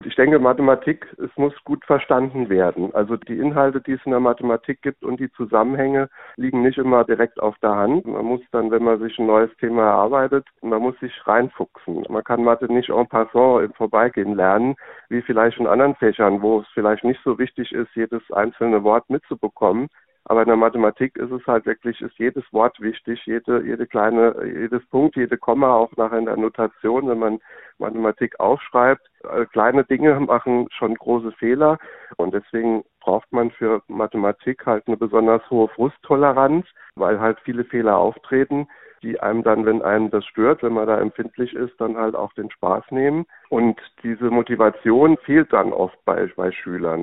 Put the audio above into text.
Ich denke, Mathematik, es muss gut verstanden werden. Also die Inhalte, die es in der Mathematik gibt und die Zusammenhänge liegen nicht immer direkt auf der Hand. Man muss dann, wenn man sich ein neues Thema erarbeitet, man muss sich reinfuchsen. Man kann Mathe nicht en passant im Vorbeigehen lernen, wie vielleicht in anderen Fächern, wo es vielleicht nicht so wichtig ist, jedes einzelne Wort mitzubekommen. Aber in der Mathematik ist es halt wirklich, ist jedes Wort wichtig, jedes Punkt, jede Komma, auch nachher in der Notation, wenn man Mathematik aufschreibt. Kleine Dinge machen schon große Fehler und deswegen braucht man für Mathematik halt eine besonders hohe Frusttoleranz, weil halt viele Fehler auftreten, die einem dann, wenn einem das stört, wenn man da empfindlich ist, dann halt auch den Spaß nehmen. Und diese Motivation fehlt dann oft bei Schülern.